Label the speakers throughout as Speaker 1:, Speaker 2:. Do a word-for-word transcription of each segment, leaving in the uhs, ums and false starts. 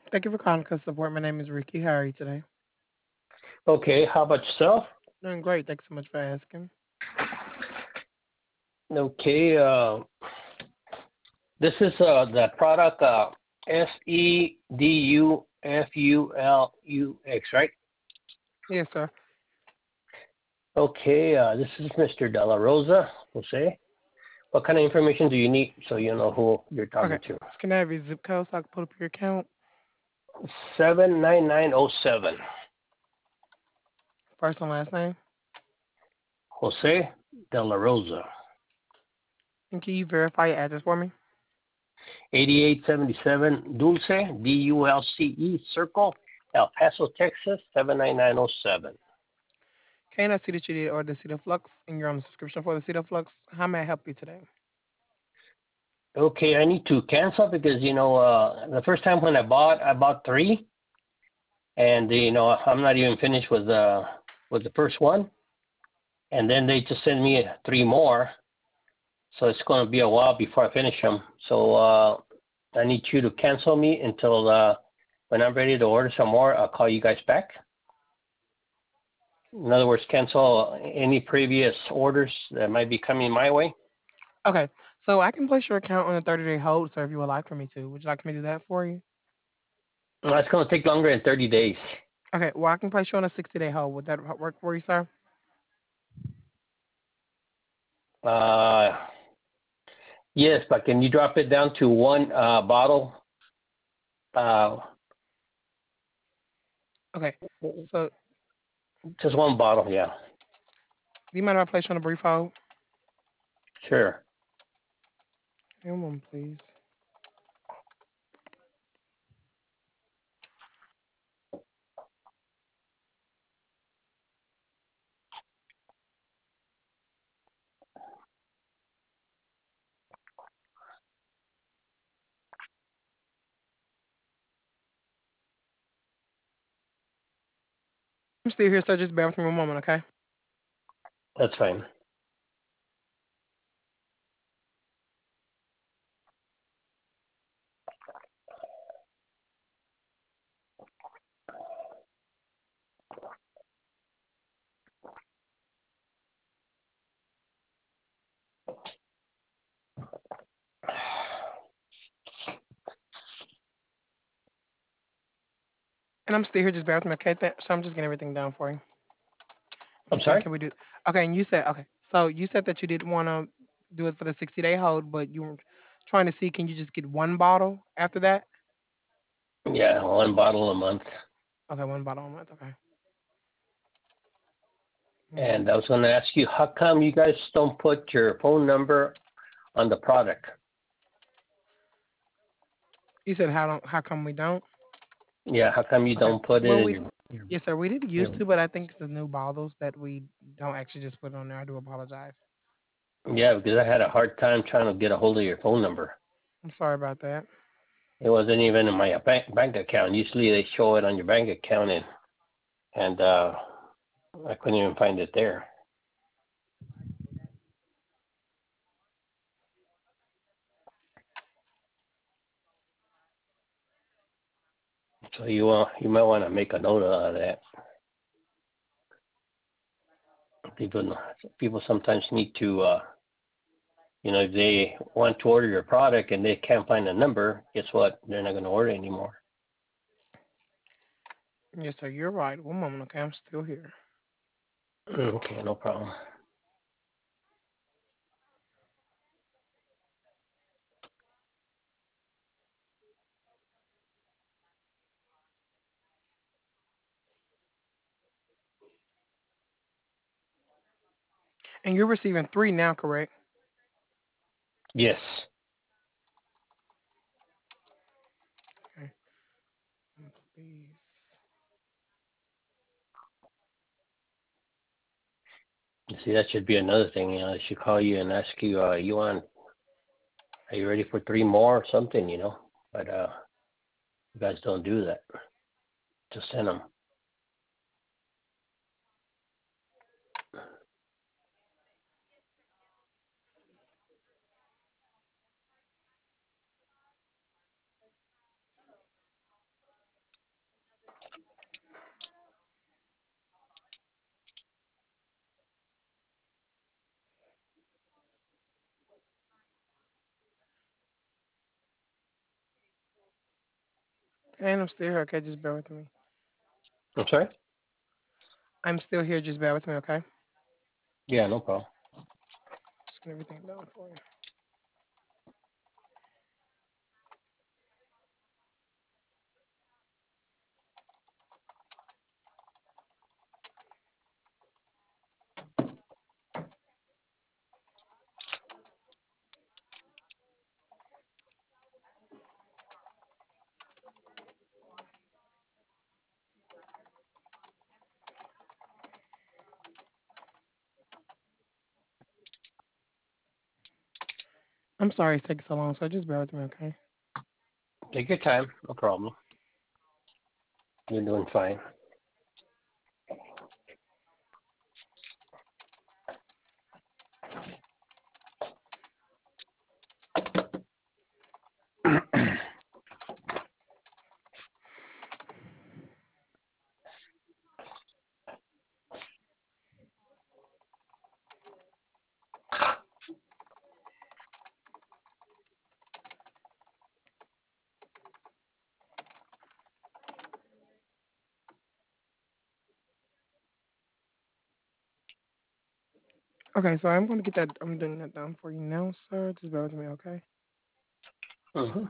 Speaker 1: Thank you for calling Customer Support. My name is Ricky. How are you today?
Speaker 2: Okay, how about yourself?
Speaker 1: Doing great. Thanks so much for asking.
Speaker 2: Okay, uh, this is uh, the product uh, S E D U F U L U X, right?
Speaker 1: Yes, sir.
Speaker 2: Okay, uh, this is mister Della Rosa, Jose. What kind of information do you need so you know who you're
Speaker 1: Okay.
Speaker 2: talking to?
Speaker 1: Can I have your zip code so I can pull up your account?
Speaker 2: seven nine nine oh seven.
Speaker 1: First and last name.
Speaker 2: Jose Della Rosa.
Speaker 1: And can you verify your address for me?
Speaker 2: eighty-eight seventy-seven Dulce, D U L C E Circle, El Paso, Texas, seven nine nine oh seven.
Speaker 1: Can I see that you did order the Cedar Flux and you're on the subscription for the Cedar Flux? How may I help you today?
Speaker 2: Okay, I need to cancel because you know uh, the first time when I bought, I bought three, and you know I'm not even finished with the with the first one, and then they just send me three more, so it's going to be a while before I finish them. So uh, I need you to cancel me until uh, when I'm ready to order some more. I'll call you guys back. In other words, cancel any previous orders that might be coming my way.
Speaker 1: Okay. So I can place your account on a thirty day hold, sir, if you would like for me to. Would you like me to do that for you?
Speaker 2: Well, it's going to take longer than thirty days.
Speaker 1: Okay. Well, I can place you on a sixty day hold. Would that work for you, sir?
Speaker 2: Uh, yes, but can you drop it down to one uh, bottle? Uh,
Speaker 1: Okay. So
Speaker 2: just one bottle, yeah.
Speaker 1: do you mind if I place you on a brief hold?
Speaker 2: Sure.
Speaker 1: One moment, please. I'm still here, sir. Just bear with me one moment, okay?
Speaker 2: That's fine.
Speaker 1: And I'm still here. Just bear with me, okay? Th- So I'm just getting everything down for you.
Speaker 2: I'm
Speaker 1: I'm saying,
Speaker 2: sorry?
Speaker 1: can we do? Okay, and you said okay. So you said that you didn't want to do it for the sixty day hold, but you were trying to see can you just get one bottle after that?
Speaker 2: Yeah, one bottle a month.
Speaker 1: Okay, one bottle a month. Okay.
Speaker 2: And
Speaker 1: Mm.
Speaker 2: I was going to ask you, how come you guys don't put your phone number on the product?
Speaker 1: You said how don't how come we don't?
Speaker 2: Yeah, how come you
Speaker 1: Okay.
Speaker 2: don't put
Speaker 1: Well,
Speaker 2: it in
Speaker 1: we
Speaker 2: your, your,
Speaker 1: yes sir, we did used
Speaker 2: your
Speaker 1: to, but I think it's the new bottles that we don't actually just put on there. I do apologize.
Speaker 2: yeah, because I had a hard time trying to get a hold of your phone number.
Speaker 1: I'm sorry about that.
Speaker 2: It wasn't even in my bank bank account. Usually they show it on your bank account, and and uh, I couldn't even find it there. So you uh, you might want to make a note of that. People people sometimes need to uh, you know if they want to order your product and they can't find a number, guess what? They're not going to order anymore.
Speaker 1: Yes sir, you're right. One moment, okay? I'm still here.
Speaker 2: Okay, no problem.
Speaker 1: And you're receiving three now, correct?
Speaker 2: Yes.
Speaker 1: Okay. Please.
Speaker 2: You see, that should be another thing. You know, they should call you and ask you, uh, you want, are you ready for three more or something? You know, but uh, you guys don't do that. Just send them.
Speaker 1: And I'm still here. Okay, just bear with me.
Speaker 2: I'm sorry.
Speaker 1: I'm still here. Just bear with me. Okay.
Speaker 2: Yeah, no problem.
Speaker 1: Just get everything done for you. I'm sorry it's taking so long. So just bear with me. Okay.
Speaker 2: Take your time. No problem. You're doing fine.
Speaker 1: Okay. So I'm going to get that. I'm doing that done for you now, sir. Just bear with me. Okay.
Speaker 2: hmm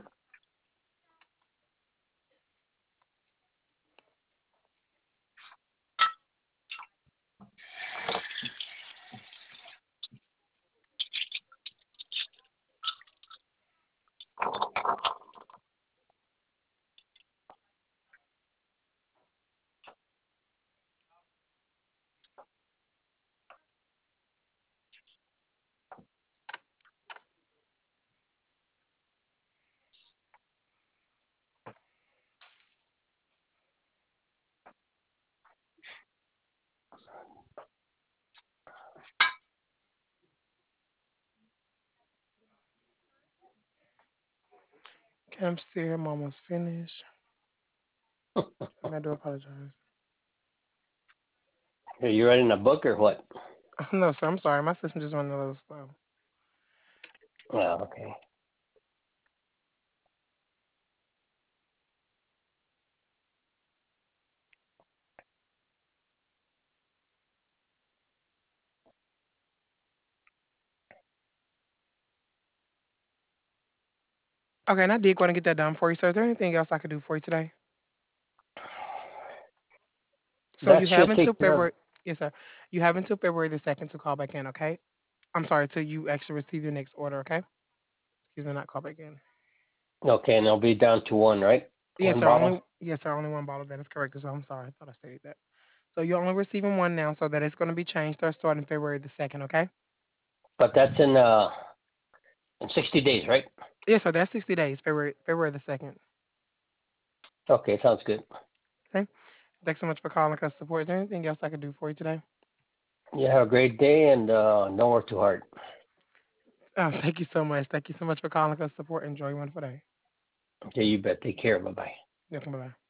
Speaker 1: Okay. I'm still here. I'm almost finished. And I do apologize.
Speaker 2: Are you writing a book or what?
Speaker 1: No, sir. I'm sorry. My system just running a little slow.
Speaker 2: Oh, okay.
Speaker 1: Okay. And I did go and get that done for you, sir. Is there anything else I could do for you today? So
Speaker 2: That
Speaker 1: you have
Speaker 2: should
Speaker 1: until
Speaker 2: take care of.
Speaker 1: February. Yes, sir. You have until February the second to call back in. Okay. I'm sorry. Till you actually receive your next order. Okay. Excuse me. Not call back in.
Speaker 2: Okay, and it'll be down to one, right?
Speaker 1: Yes,
Speaker 2: One
Speaker 1: sir.
Speaker 2: bottle.
Speaker 1: Only yes, sir. Only one bottle. That is correct. So I'm sorry. I thought I stated that. So you're only receiving one now. So that is going to be changed. Start starting February the second. Okay.
Speaker 2: But that's in uh in sixty days, right?
Speaker 1: Yes, sir. That's sixty days. February February the second.
Speaker 2: Okay, sounds good.
Speaker 1: Okay. Thanks so much for calling us support. Is there anything else I could do for you today?
Speaker 2: You have a great day and uh, don't work too hard.
Speaker 1: Oh, thank you so much. Thank you so much for calling us support. Enjoy your wonderful day.
Speaker 2: Okay, you bet. Take care. Bye bye.
Speaker 1: Welcome. Bye bye.